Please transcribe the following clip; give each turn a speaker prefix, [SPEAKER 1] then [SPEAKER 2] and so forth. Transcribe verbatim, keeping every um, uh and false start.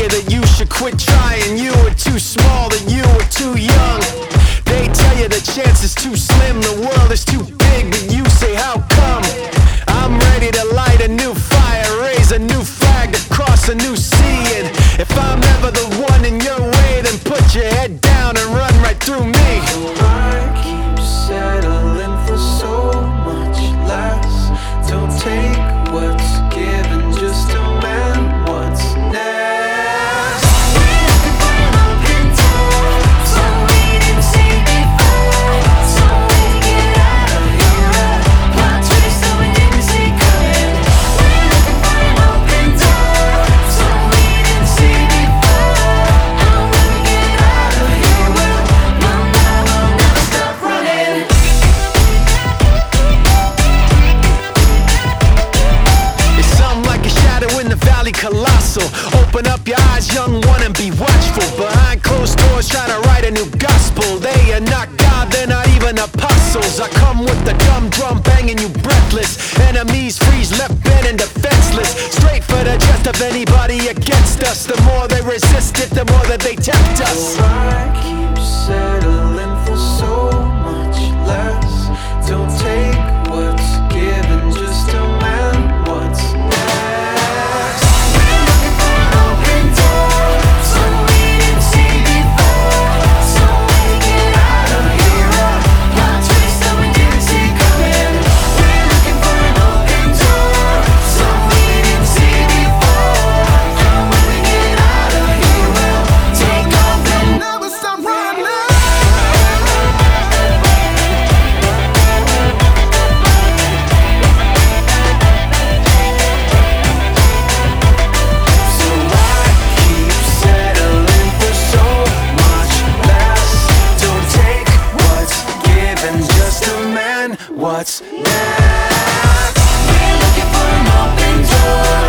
[SPEAKER 1] you that you should quit trying. You were too small, that you were too young. They tell you the chance is too slim, the world is too big, but you say how come? I'm ready to light a new fire, raise a new flag to cross a new sea. And if I'm ever the one in your way, then put your head down and run right through me.
[SPEAKER 2] I keep settling for so much less. Don't take what's given, just demand what's next.
[SPEAKER 3] We're looking for an open door, so we didn't see before, so we can get out of here. Plot twist that we didn't see coming. We're looking for an open door, so we didn't see before, and when we get out of here, well, we'll never, never stop running.
[SPEAKER 1] It's something like a shadow in the valley, colossal. Open up your eyes, young one, and be watchful. Behind closed doors, trying to write a new gospel. They are not God, they're not even apostles. I come with the dumb drum banging you breathless. Enemies freeze, left bent and defenseless. Straight for the chest of anybody against us. The more they resist it, the more that they tempt us.
[SPEAKER 2] I keep settling for so much less. Don't take what's given, just demand what's next.
[SPEAKER 3] We're looking for an open door, so we didn't see before, so we can get out of here. Plot twist that we didn't see coming. We're looking for an open door, so we didn't see before, and when we get out of here, we'll take off and never stop running.
[SPEAKER 2] So I keep settling for so much less. Don't take what's given, just demand what's next.
[SPEAKER 3] We're looking for an open door,